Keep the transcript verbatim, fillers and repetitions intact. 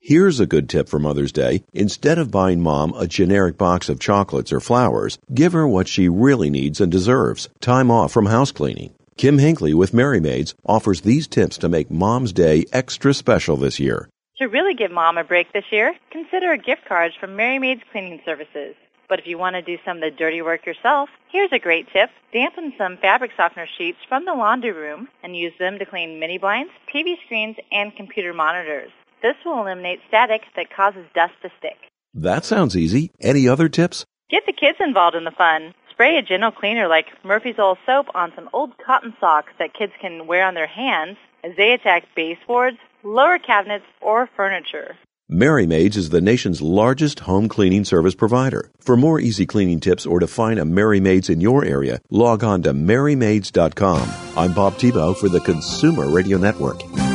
Here's a good tip for Mother's Day. Instead of buying Mom a generic box of chocolates or flowers, give her what she really needs and deserves, time off from house cleaning. Kim Hinckley with Merry Maids offers these tips to make Mom's Day extra special this year. To really give Mom a break this year, consider a gift card from Merry Maids Cleaning Services. But if you want to do some of the dirty work yourself, here's a great tip. Dampen some fabric softener sheets from the laundry room and use them to clean mini blinds, T V screens, and computer monitors. This will eliminate static that causes dust to stick. That sounds easy. Any other tips? Get the kids involved in the fun. Spray a gentle cleaner like Murphy's Oil Soap on some old cotton socks that kids can wear on their hands as they attack baseboards, lower cabinets, or furniture. Merry Maids is the nation's largest home cleaning service provider. For more easy cleaning tips or to find a Merry Maids in your area, log on to Merry Maids dot com. I'm Bob Tebow for the Consumer Radio Network.